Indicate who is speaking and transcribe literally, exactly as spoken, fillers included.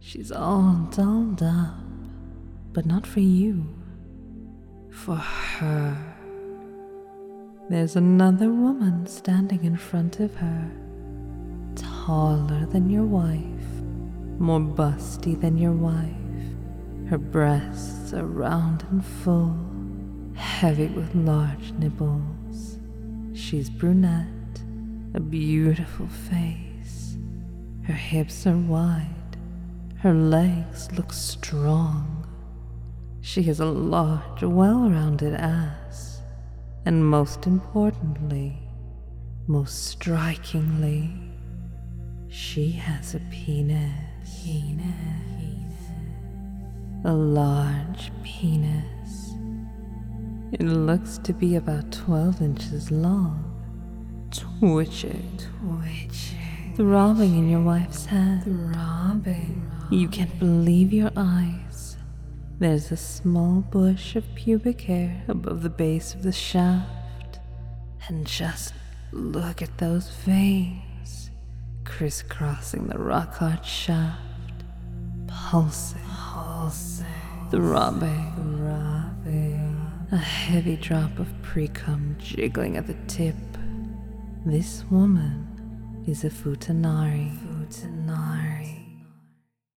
Speaker 1: She's all dolled up, but not for you. For her. There's another woman standing in front of her, taller than your wife, more busty than your wife. Her breasts are round and full, heavy with large nipples. She's brunette, a beautiful face. Her hips are wide, her legs look strong. She has a large, well-rounded ass, and most importantly, most strikingly, she has a penis. Penis. A large penis. It looks to be about twelve inches long, twitching, twitching, throbbing in your wife's hand. Throbbing. You can't believe your eyes. There's a small bush of pubic hair above the base of the shaft, and just look at those veins crisscrossing the rock-hard shaft, pulsing, pulsing, throbbing, throbbing. A heavy drop of pre-cum jiggling at the tip. This woman is a futanari. Futanari.